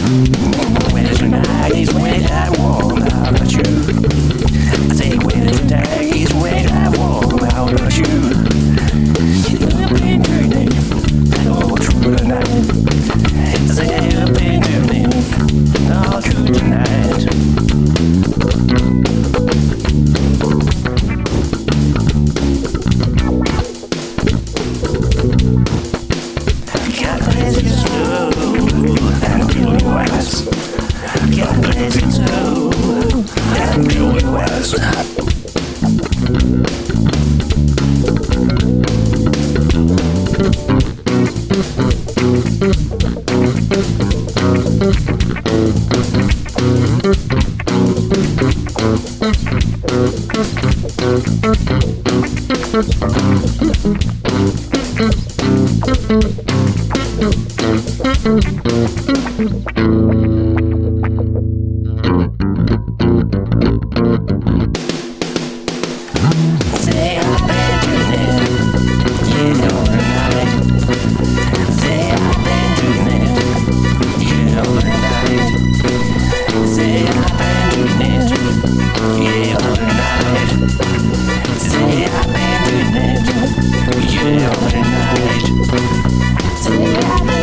Winter tonight is when I warm out about you. I say winter tonight is when I warm out about you. You've been doing it all through the night. I say you've been doing it all through the night. Got places too, and doing west. Got places too, and doing west. Say I've been doing it, you know the night. Say I've been doing it, you know the night. Say I've been doing it, you know the night. Say I've been doing it, you know the night. Say I've been